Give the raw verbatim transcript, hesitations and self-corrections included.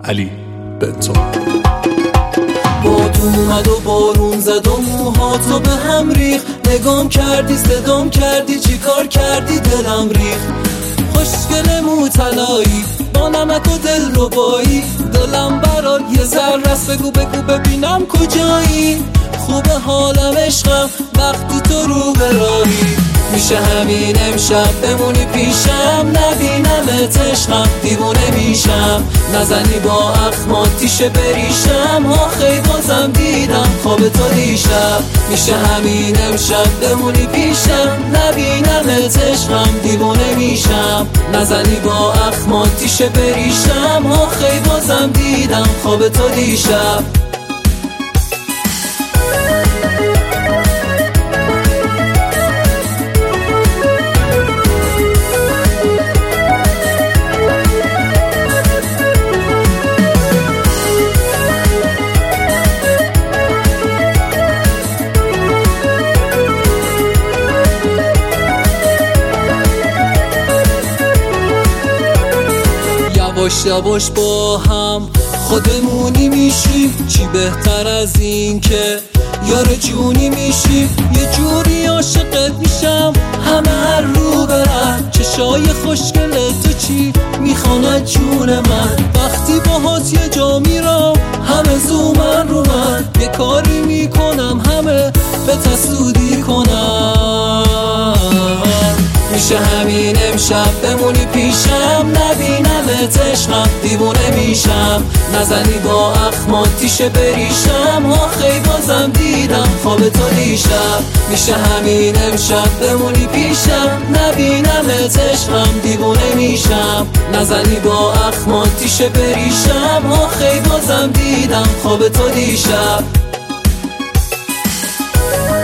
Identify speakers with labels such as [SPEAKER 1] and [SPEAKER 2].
[SPEAKER 1] علی بنتو.
[SPEAKER 2] باد اومد و بارون زد و موهاتو به هم ریخت، نگام کردی صدام کردی چی کار کردی دلم ریخت. خوشگل موطلایی با نمک و دل ربایی، دلم برات یه ذره است، بگو بگو ببینم کجایی. خوبه حالم عشقم وقتی تو رو برایی، میشه همین امشب بمونی پیشم، نبینمت عشقم دیوونه میشم. نزنی با اخمات تیشه بریشم، آخی بازم دیدم خواب تو دیشب. میشه همین امشب بمونی پیشم، نبینمت عشقم دیوونه میشم. نزنی با اخمات تیشه بریشم، آخی بازم دیدم خواب تو دیشب. یواش یواش با هم خودمونی میشیم، چی بهتر از این که یار جونی میشیم. یه جوری عاشقت میشم همه هر رو برن، چشای خوشگل تو چی میخوان از جون من. وقتی باهات یه جا میرم همه زومن رو من، یه کاری میکنم همه به تسودی کنم. میشه همین امشب بمونی پیشم، نبینمت عشقم دیوونه میشم. نزنی با اخمات تیشه بریشم، آخی بازم دیدم خواب تو دیشب. میشه همین امشب بمونی پیشم، نبینمت عشقم دیوونه میشم. نزنی با اخمات تیشه بریشم، آخی بازم دیدم خواب تو دیشب.